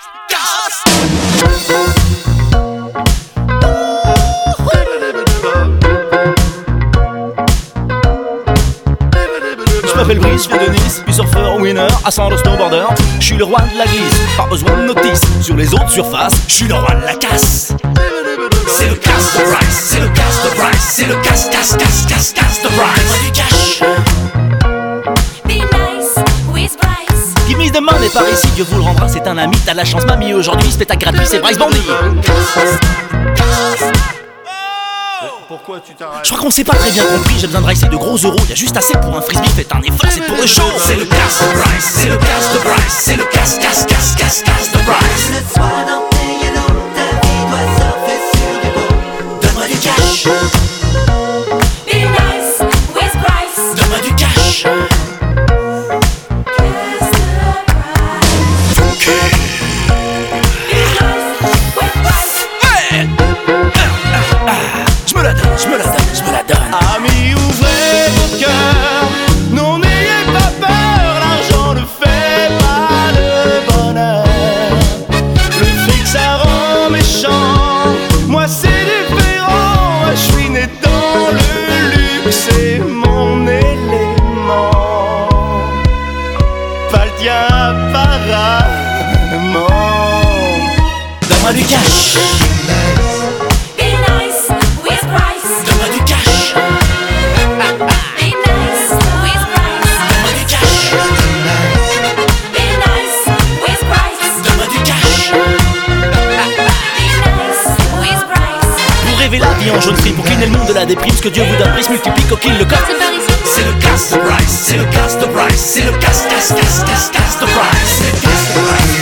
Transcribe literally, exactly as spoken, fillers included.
Je m'appelle Brice, viens de Nice, puis surfeur, winner, ascendant snowboarder. Je suis le roi de la glisse, pas besoin de notice. Sur les autres surfaces, je suis le roi de la casse. C'est le casse de Bryce, c'est le casse de Bryce, c'est le casse, casse, casse, casse, casse de Bryce. Du cash. Be nice with Bryce. Give me the money par ici, Dieu vous le rendra, c'est un ami. T'as la chance, mamie, aujourd'hui, spectacle gratuit, c'est Bryce Bandy. Pourquoi tu t'arrêtes? Je crois qu'on s'est pas très bien compris, j'ai besoin de Bryce et de gros euros. Y'a juste assez pour un frisbee, faites un effort, c'est pour le show. C'est le casse de Bryce, c'est le casse de Bryce, c'est le casse, casse, casse, casse, casse de Bryce. Le soir dans tes yellow, ta vie doit surfer sur des beaux. Donne-moi du cash, Be nice with Bryce. donne-moi du cash. Kiss the Bryce. Be nice with Bryce. Ouais. Ah, ah, ah. Je me la donne, je me la donne, je me la donne. Amis, ouvrez vos cœurs, non n'ayez pas peur, l'argent ne fait pas le bonheur. Le fric ça rend méchant, moi c'est différent, je suis né dans le luxe, c'est mon élément. Pas le tien apparemment. Donne-moi du cash, Be nice with Bryce. donne-moi du cash, Be nice with Bryce. donne-moi du cash, Be nice with Bryce. donne-moi du cash. Be nice with Bryce. Pour rêver la vie en jaune frime, pour cleaner le monde de la déprime, ce que Dieu vous donne, Brice multiplie, coquille le corps. C'est par ici. C'est le casse de Bryce, c'est le casse de Bryce, c'est le casse, casse, casse, casse, casse de Bryce. C'est le casse de Bryce.